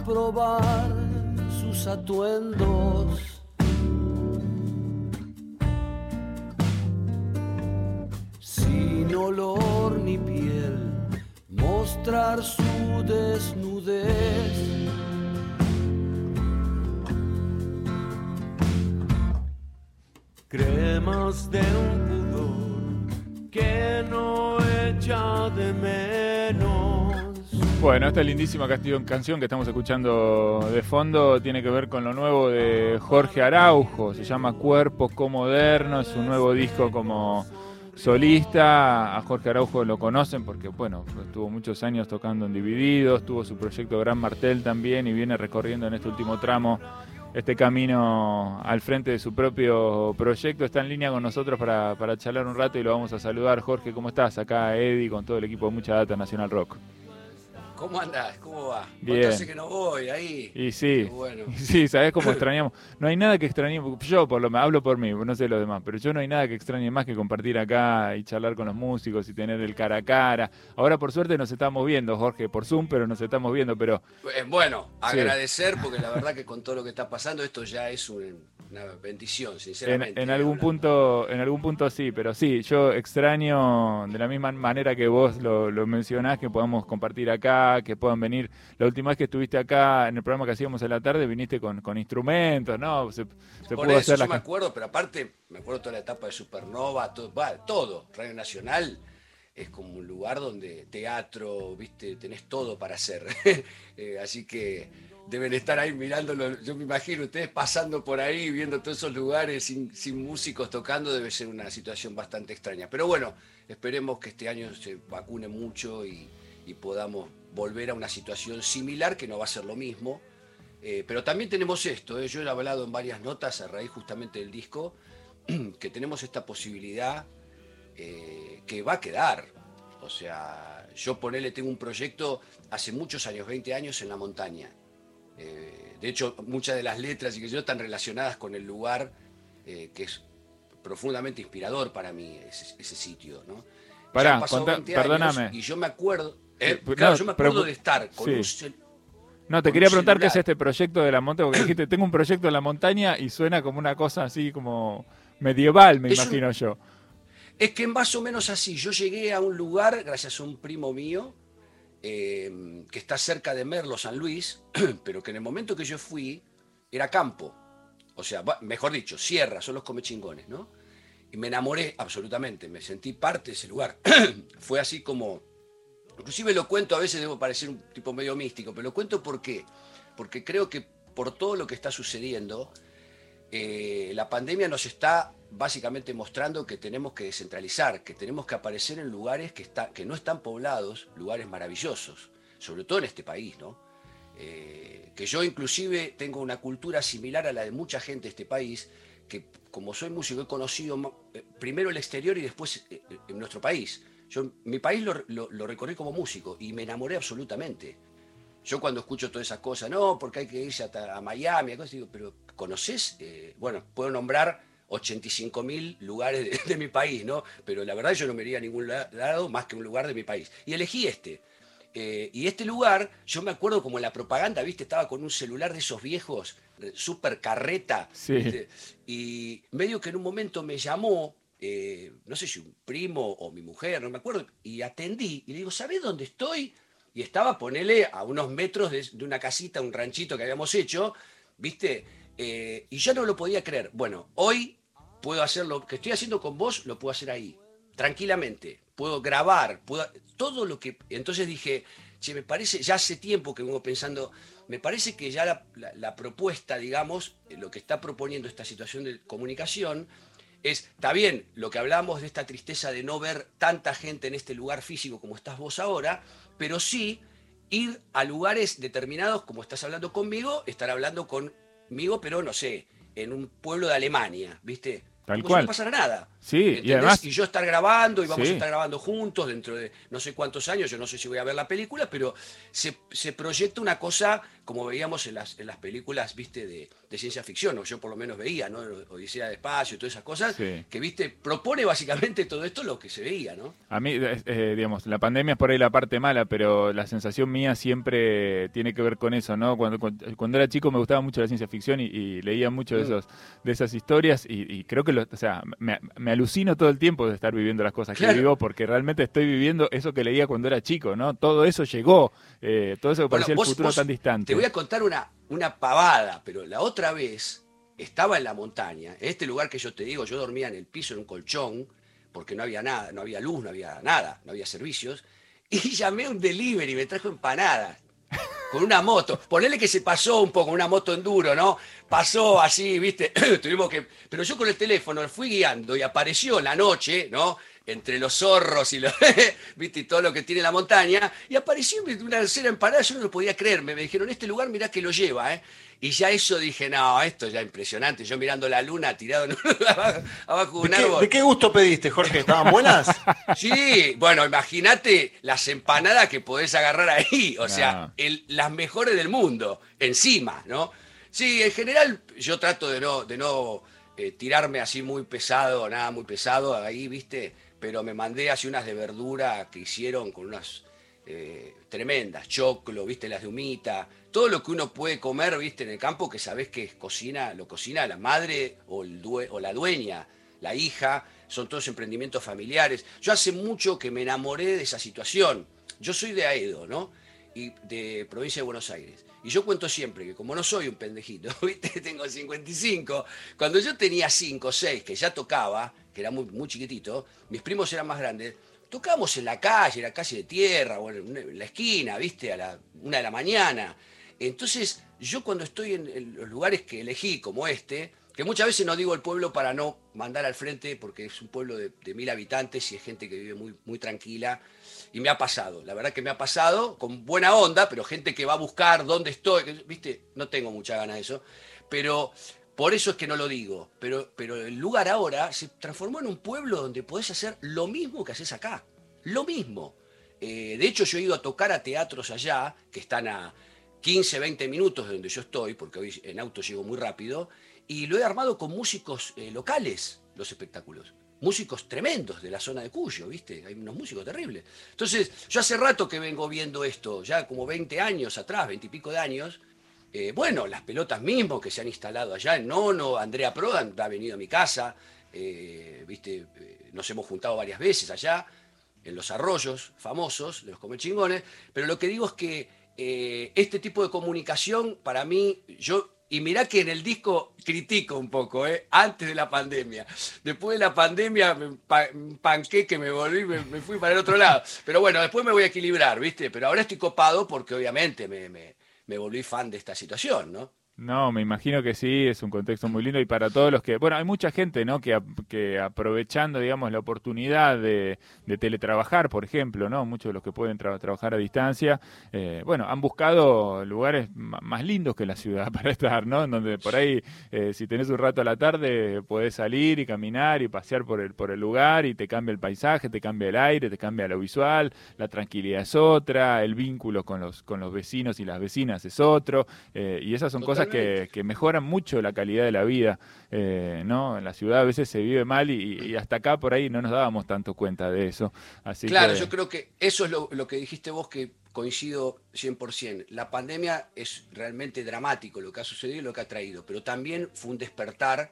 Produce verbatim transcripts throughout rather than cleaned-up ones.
probar sus atuendos. Sin olor ni piel, mostrar su desnudez. Cremas de un pudor que no echa de menos. Bueno, esta lindísima canción que estamos escuchando de fondo tiene que ver con lo nuevo de Jorge Araujo. Se llama Cuerpos Comodernos, es un nuevo disco como solista. A Jorge Araujo lo conocen porque, bueno, estuvo muchos años tocando en Divididos, tuvo su proyecto Gran Martel también y viene recorriendo en este último tramo este camino al frente de su propio proyecto. Está en línea con nosotros para, para charlar un rato y lo vamos a saludar. Jorge, ¿cómo estás? Acá Eddie con todo el equipo de Mucha Data Nacional Rock. ¿Cómo andás? ¿Cómo va? Bien. Hace que no voy ahí. Y sí, bueno. y sí, ¿sabés cómo extrañamos? No hay nada que extrañemos, yo por lo menos, hablo por mí, no sé los demás, pero yo no hay nada que extrañe más que compartir acá y charlar con los músicos y tener el cara a cara. Ahora por suerte nos estamos viendo, Jorge, por Zoom, pero nos estamos viendo, pero... Bueno, sí. Agradecer, porque la verdad que con todo lo que está pasando, esto ya es un, una bendición, sinceramente. En, en algún punto, en algún punto sí, pero sí, yo extraño de la misma manera que vos lo, lo mencionás, que podamos compartir acá, que puedan venir. La última vez que estuviste acá en el programa que hacíamos en la tarde, viniste con, con instrumentos, ¿no? Se, se Por pudo eso hacer yo la... me acuerdo, pero aparte me acuerdo toda la etapa de Supernova, todo, va, todo. Radio Nacional es como un lugar donde teatro, viste, tenés todo para hacer. eh, así que deben estar ahí mirándolo. Yo me imagino ustedes pasando por ahí, viendo todos esos lugares sin, sin músicos tocando, debe ser una situación bastante extraña. Pero bueno, esperemos que este año se vacune mucho y, y podamos volver a una situación similar, que no va a ser lo mismo. Eh, pero también tenemos esto, eh, yo he hablado en varias notas a raíz justamente del disco, que tenemos esta posibilidad eh, que va a quedar. O sea, yo ponele, tengo un proyecto hace muchos años, veinte años en la montaña. Eh, de hecho, muchas de las letras y que yo están relacionadas con el lugar, eh, que es profundamente inspirador para mí, ese, ese sitio, ¿no? Pará, contá, perdóname. Y yo me acuerdo, eh, no, claro, yo me acuerdo pero, de estar con sí. un cel, No, te con quería un preguntar celular. qué es este proyecto de la montaña, porque dijiste, tengo un proyecto en la montaña y suena como una cosa así como medieval, me Es imagino un, yo. Es que más o menos así, yo llegué a un lugar, gracias a un primo mío, eh, que está cerca de Merlo, San Luis, pero que en el momento que yo fui, era campo. O sea, mejor dicho, sierra, son los comechingones, ¿no? Y me enamoré absolutamente, me sentí parte de ese lugar. Fue así como... Inclusive lo cuento, a veces debo parecer un tipo medio místico, pero lo cuento ¿por qué? Porque creo que por todo lo que está sucediendo, eh, la pandemia nos está básicamente mostrando que tenemos que descentralizar, que tenemos que aparecer en lugares que, está, que no están poblados, lugares maravillosos, sobre todo en este país, ¿no? Eh, que yo inclusive tengo una cultura similar a la de mucha gente de este país, que como soy músico he conocido eh, primero el exterior y después eh, en nuestro país. Yo mi país lo, lo, lo recorrí como músico y me enamoré absolutamente. Yo cuando escucho todas esas cosas, no, porque hay que irse a, a Miami, a cosas, digo, pero ¿conoces? Eh, bueno, puedo nombrar ochenta y cinco mil lugares de, de mi país, ¿no? Pero la verdad yo no me iría a ningún lado más que un lugar de mi país. Y elegí este. Eh, y este lugar, yo me acuerdo como en la propaganda, ¿viste? Estaba con un celular de esos viejos, súper carreta. Sí. ¿Viste? Y medio que en un momento me llamó, eh, no sé si un primo o mi mujer, no me acuerdo, y atendí. Y le digo, ¿sabés dónde estoy? Y estaba, ponele, a unos metros de, de una casita, un ranchito que habíamos hecho, ¿viste? Eh, y yo no lo podía creer. Bueno, hoy puedo hacer lo que estoy haciendo con vos, lo puedo hacer ahí, tranquilamente. Puedo grabar, puedo, todo lo que... Entonces dije, che, me parece, ya hace tiempo que vengo pensando, me parece que ya la, la, la propuesta, digamos, lo que está proponiendo esta situación de comunicación, es, está bien, lo que hablamos de esta tristeza de no ver tanta gente en este lugar físico como estás vos ahora, pero sí ir a lugares determinados, como estás hablando conmigo, estar hablando conmigo, pero no sé, en un pueblo de Alemania, ¿viste? Tal como cual. si no pasara nada. Sí, ¿entendés? y además... Y yo estar grabando, y vamos Sí. a estar grabando juntos dentro de no sé cuántos años, yo no sé si voy a ver la película, pero se, se proyecta una cosa como veíamos en las, en las películas, viste, de, de ciencia ficción, o yo por lo menos veía, ¿no? Odisea de Espacio y todas esas cosas, Sí. que, viste, propone básicamente todo esto lo que se veía, ¿no? A mí, eh, eh, digamos, la pandemia es por ahí la parte mala, pero la sensación mía siempre tiene que ver con eso, ¿no? Cuando, cuando, cuando era chico me gustaba mucho la ciencia ficción y, y leía mucho de, Mm. esos, de esas historias y, y creo que, lo, o sea, me, me alucino todo el tiempo de estar viviendo las cosas que Claro. vivo porque realmente estoy viviendo eso que leía cuando era chico, ¿no? Todo eso llegó, eh, todo eso que Bueno, parecía vos- el futuro vos- tan distante. Te voy a contar una, una pavada, pero la otra vez estaba en la montaña, en este lugar que yo te digo, yo dormía en el piso en un colchón, porque no había nada, no había luz, no había nada, no había servicios, y llamé a un delivery y me trajo empanadas. Con una moto, ponele que se pasó un poco, una moto enduro, ¿no? Pasó así, ¿viste? Tuvimos que. Pero yo con el teléfono fui guiando y apareció en la noche, ¿no? Entre los zorros y los. ¿Viste? Y todo lo que tiene la montaña. Y apareció una cena empanada, yo no lo podía creer. Me dijeron, este lugar mirá que lo lleva, ¿eh? Y ya eso dije, no, esto ya es impresionante. Yo mirando la luna tirado en un- abajo de ¿De un qué, árbol. de qué gusto pediste, Jorge? ¿Estaban buenas? Sí, bueno, imagínate las empanadas que podés agarrar ahí, o sea, No. el- las mejores del mundo, encima, ¿no? Sí, en general yo trato de no, de no eh, tirarme así muy pesado, nada muy pesado ahí, ¿viste? Pero me mandé así unas de verdura que hicieron con unas eh, tremendas, choclo, ¿viste? Las de humita, todo lo que uno puede comer, ¿viste? En el campo, que sabés que cocina, lo cocina la madre o, el due- o la dueña, la hija, son todos emprendimientos familiares. Yo hace mucho que me enamoré de esa situación. Yo soy de Aedo, ¿no? Y de provincia de Buenos Aires. Y yo cuento siempre que como no soy un pendejito, ¿viste? Tengo cincuenta y cinco, cuando yo tenía cinco o seis, que ya tocaba, que era muy, muy chiquitito, mis primos eran más grandes, tocábamos en la calle, era calle de tierra, o en en la esquina, ¿viste? A la una de la mañana. Entonces, yo cuando estoy en, en los lugares que elegí, como este, que muchas veces no digo el pueblo para no mandar al frente, porque es un pueblo de, de mil habitantes y es gente que vive muy, muy tranquila, y me ha pasado, la verdad que me ha pasado, con buena onda, pero gente que va a buscar dónde estoy, que, ¿viste? No tengo mucha ganas de eso, pero por eso es que no lo digo, pero, pero el lugar ahora se transformó en un pueblo donde podés hacer lo mismo que haces acá, lo mismo. Eh, de hecho, yo he ido a tocar a teatros allá, que están a quince, veinte minutos de donde yo estoy, porque hoy en auto llego muy rápido, y lo he armado con músicos eh, locales, los espectáculos. Músicos tremendos de la zona de Cuyo, ¿viste? Hay unos músicos terribles. Entonces, yo hace rato que vengo viendo esto, ya como veinte años atrás, veinte y pico de años. Eh, bueno, las pelotas mismo que se han instalado allá en Nono, Andrea Prodan ha venido a mi casa, eh, ¿viste? Eh, nos hemos juntado varias veces allá, en los arroyos famosos de los comechingones, pero lo que digo es que eh, este tipo de comunicación, para mí, yo, y mirá que en el disco critico un poco, ¿eh? Antes de la pandemia. Después de la pandemia me pa- panqué que me volví, me, me fui para el otro lado. Pero bueno, después me voy a equilibrar, ¿viste? Pero ahora estoy copado porque obviamente me, me, me volví fan de esta situación, ¿no? No, me imagino que sí, es un contexto muy lindo y para todos los que, bueno, hay mucha gente, ¿no? Que, ap- que aprovechando, digamos, la oportunidad de, de teletrabajar, por ejemplo, ¿no? Muchos de los que pueden tra- trabajar a distancia, eh, bueno, han buscado lugares ma- más lindos que la ciudad para estar, ¿no? En donde por ahí, eh, si tenés un rato a la tarde, podés salir y caminar y pasear por el, por el lugar y te cambia el paisaje, te cambia el aire, te cambia lo visual, la tranquilidad es otra, el vínculo con los, con los vecinos y las vecinas es otro, eh, y esas son cosas que, que mejoran mucho la calidad de la vida, eh, ¿no? En la ciudad a veces se vive mal y, y hasta acá por ahí no nos dábamos tanto cuenta de eso. Así Claro, que, yo creo que eso es lo, lo que dijiste vos, que coincido cien por ciento. La pandemia es realmente dramático lo que ha sucedido y lo que ha traído, pero también fue un despertar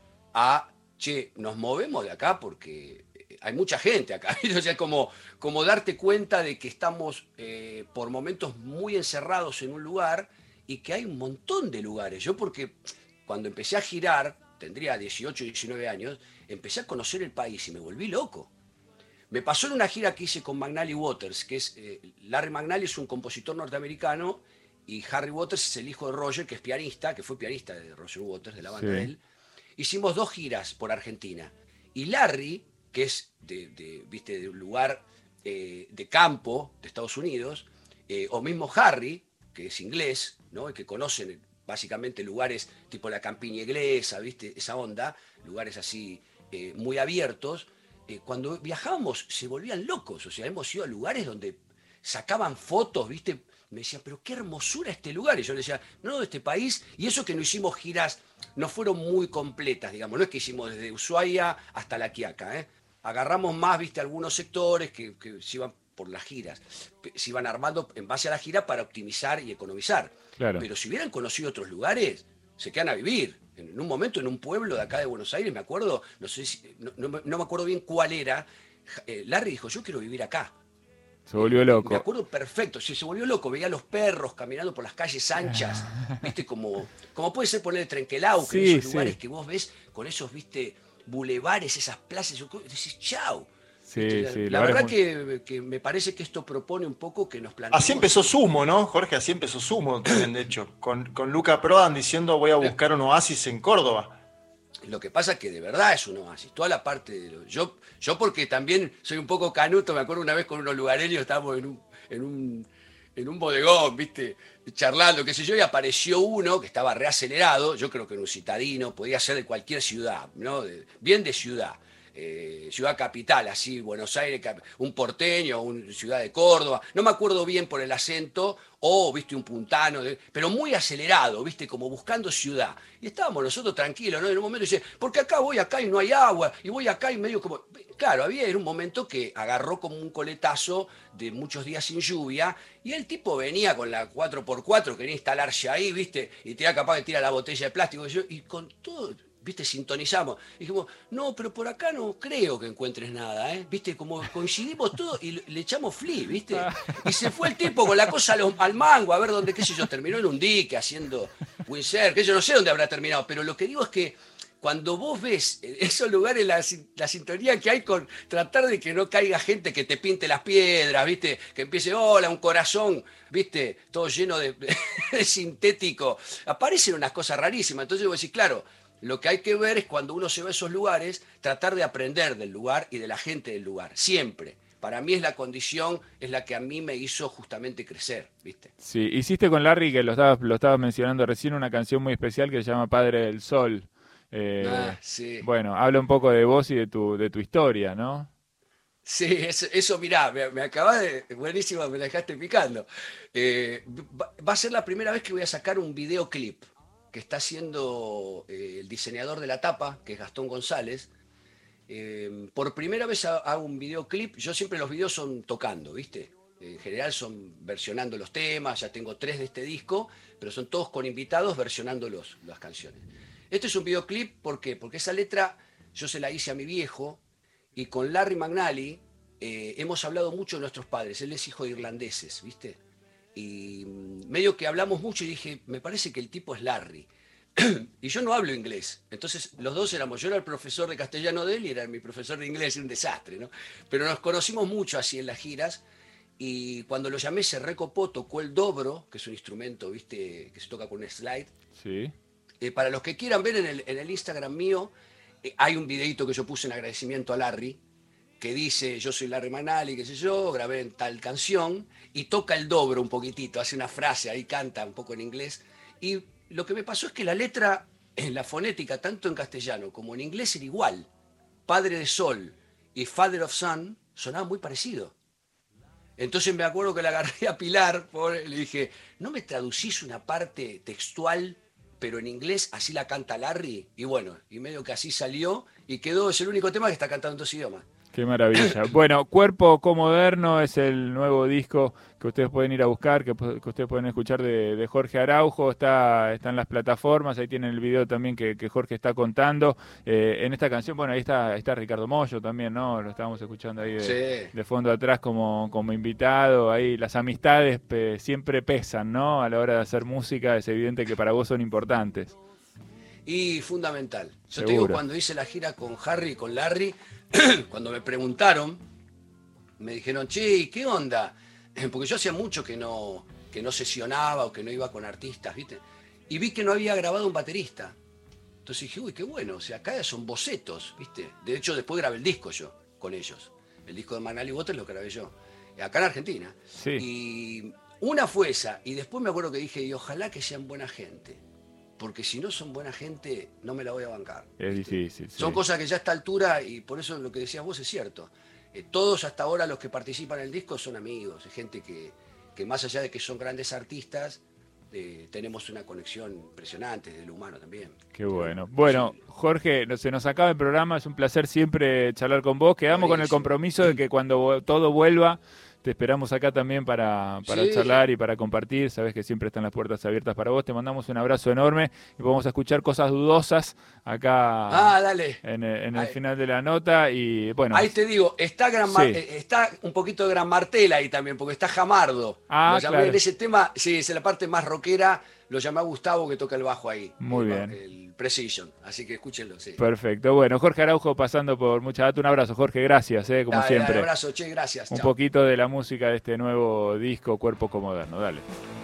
a, che, nos movemos de acá porque hay mucha gente acá. O sea, como, como darte cuenta de que estamos eh, por momentos muy encerrados en un lugar y que hay un montón de lugares. Yo porque cuando empecé a girar, tendría dieciocho, diecinueve años, empecé a conocer el país y me volví loco. Me pasó en una gira que hice con McNally Waters, que es, eh, Larry McNally es un compositor norteamericano y Harry Waters es el hijo de Roger, que es pianista, que fue pianista de Roger Waters, de la banda Sí. de él. Hicimos dos giras por Argentina. Y Larry, que es de, de, ¿viste? de un lugar eh, de campo de Estados Unidos, eh, o mismo Harry, que es inglés, ¿no? Y que conocen básicamente lugares tipo la campiña inglesa, ¿viste? Esa onda, lugares así eh, muy abiertos. Eh, cuando viajábamos se volvían locos, o sea, hemos ido a lugares donde sacaban fotos, ¿viste? Me decían, pero qué hermosura este lugar. Y yo les decía, no, de este país. Y eso que no hicimos giras, no fueron muy completas, digamos. No es que hicimos desde Ushuaia hasta La Quiaca, ¿eh? Agarramos más, ¿viste? Algunos sectores que, que se iban por las giras. Se iban armando en base a la gira para optimizar y economizar. Claro. Pero si hubieran conocido otros lugares, se quedan a vivir. En un momento, en un pueblo de acá de Buenos Aires, me acuerdo, no sé si, no, no, no me acuerdo bien cuál era, eh, Larry dijo, yo quiero vivir acá. Se volvió loco. Me acuerdo perfecto, sí, se volvió loco, veía a los perros caminando por las calles anchas, viste, como, como puede ser poner el Trenquelauquen, Sí, esos lugares sí. que vos ves con esos, viste, bulevares, esas plazas, decís, chau. Sí, Viste, la, sí, la lugares verdad muy- que, que me parece que esto propone un poco que nos planteemos... Así empezó Sumo, ¿no, Jorge? Así empezó Sumo también, de hecho. Con, con Luca Prodan diciendo voy a buscar un oasis en Córdoba. Lo que pasa es que de verdad es un oasis. Toda la parte de lo- yo, yo porque también soy un poco canuto, me acuerdo una vez con unos lugareños, estábamos en un, en un, en un bodegón, viste, charlando, qué sé yo, y apareció uno que estaba reacelerado, yo creo que era un citadino, podía ser de cualquier ciudad, ¿no? De- bien de ciudad. Eh, ciudad capital, así, Buenos Aires, cap- un porteño, una ciudad de Córdoba, no me acuerdo bien por el acento, o, viste, un puntano, de- pero muy acelerado, viste, como buscando ciudad. Y estábamos nosotros tranquilos, ¿no? En un momento dice, porque acá voy acá y no hay agua, y voy acá y medio como... Claro, había en un momento que agarró como un coletazo de muchos días sin lluvia, y el tipo venía con la cuatro por cuatro, quería instalarse ahí, viste, y te era capaz de tirar la botella de plástico, y, yo, y con todo... ¿Viste? Sintonizamos. Y dijimos, no, pero por acá no creo que encuentres nada, ¿eh? ¿Viste? Como coincidimos todos y le, le echamos flea, ¿viste? Y se fue el tipo con la cosa a los- al mango, a ver dónde, qué sé yo, terminó en un dique haciendo windsurf, que yo no sé dónde habrá terminado, pero lo que digo es que cuando vos ves en esos lugares la, sin- la sintonía que hay con tratar de que no caiga gente que te pinte las piedras, ¿viste? Que empiece, hola, un corazón, ¿viste? Todo lleno de, de sintético. Aparecen unas cosas rarísimas. Entonces vos decís, claro, lo que hay que ver es cuando uno se va a esos lugares, tratar de aprender del lugar y de la gente del lugar, siempre. Para mí es la condición, es la que a mí me hizo justamente crecer, ¿viste? Sí, hiciste con Larry, que lo estabas, lo estabas mencionando recién, una canción muy especial que se llama Padre del Sol. Eh, Ah, sí. bueno, habla un poco de vos y de tu, de tu historia, ¿no? Sí, eso, eso mirá, me, me acabas de... Buenísimo, me la dejaste picando. Eh, va, va a ser la primera vez que voy a sacar un videoclip que está haciendo eh, el diseñador de la tapa, que es Gastón González. Eh, por primera vez ha- hago un videoclip. Yo siempre los videos son tocando, ¿viste? En general son versionando los temas, ya tengo tres de este disco, pero son todos con invitados versionando los, las canciones. Este es un videoclip, ¿por qué? Porque esa letra yo se la hice a mi viejo y con Larry McNally eh, hemos hablado mucho de nuestros padres. Él es hijo de irlandeses, ¿viste? Y mm, medio que hablamos mucho y dije, me parece que el tipo es Larry. Y yo no hablo inglés. Entonces los dos éramos, yo era el profesor de castellano de él y era mi profesor de inglés, un desastre, ¿no? Pero nos conocimos mucho así en las giras y cuando lo llamé se recopó, tocó el dobro, que es un instrumento, ¿viste? Que se toca con un slide. Sí. Eh, para los que quieran ver en el, en el Instagram mío, eh, hay un videito que yo puse en agradecimiento a Larry, que dice, yo soy Larry Manali, qué sé yo, grabé en tal canción, y toca el dobro un poquitito, hace una frase, ahí canta un poco en inglés. Y lo que me pasó es que la letra, en la fonética, tanto en castellano como en inglés, era igual. Padre de Sol y Father of Sun sonaban muy parecido. Entonces me acuerdo que la agarré a Pilar, pobre, le dije, ¿no me traducís una parte textual, pero en inglés, así la canta Larry? Y bueno, y medio que así salió, y quedó, es el único tema que está cantando en dos idiomas. Qué maravilla. Bueno, Cuerpo Comoderno es el nuevo disco que ustedes pueden ir a buscar, que, que ustedes pueden escuchar de, de Jorge Araujo. Está, está en las plataformas, ahí tienen el video también que, que Jorge está contando. Eh, en esta canción, bueno, ahí está, está Ricardo Mollo también, ¿no? Lo estábamos escuchando ahí de, Sí. de fondo atrás como, como invitado. Ahí las amistades pe, siempre pesan, ¿no? A la hora de hacer música es evidente que para vos son importantes. Y fundamental. Yo Seguro. te digo, cuando hice la gira con Harry y con Larry, cuando me preguntaron, me dijeron, che, ¿qué onda? Porque yo hacía mucho que no, que no sesionaba o que no iba con artistas, ¿viste? Y vi que no había grabado un baterista. Entonces dije, uy, qué bueno, o sea, acá son bocetos, ¿viste? De hecho, después grabé el disco yo, con ellos. El disco de Manali Waters lo grabé yo, acá en Argentina. Sí. Y una fue esa, y después me acuerdo que dije, y ojalá que sean buena gente. porque si no son buena gente, no me la voy a bancar. Es difícil. Son sí. cosas que ya a esta altura, y por eso lo que decías vos es cierto. Eh, todos hasta ahora los que participan en el disco son amigos, es gente que, que más allá de que son grandes artistas, eh, tenemos una conexión impresionante desde lo humano también. Qué bueno. Bueno, Jorge, no- se nos acaba el programa, es un placer siempre charlar con vos. Quedamos con el Buenísimo. compromiso de que cuando vo- todo vuelva, te esperamos acá también para, para Sí. charlar y para compartir. Sabés que siempre están las puertas abiertas para vos. Te mandamos un abrazo enorme y vamos a escuchar cosas dudosas acá Ah, dale. en, el- en el Ahí. final de la nota. Y bueno, Ahí te digo, está, Gran Mar- Sí. eh, está un poquito de Gran Martel ahí también, porque está Jamardo. Ah, Lo llamé claro. en ese tema, sí, es la parte más rockera, lo llamé a Gustavo que toca el bajo ahí. Muy el, bien. El Precision, así que escúchenlo, sí. perfecto. Bueno, Jorge Araujo pasando por Mucha Data. Un abrazo, Jorge. Gracias, eh, como Dale, siempre. dale, abrazo, che, gracias. Un chao. poquito de la música de este nuevo disco, Cuerpo Moderno. Dale.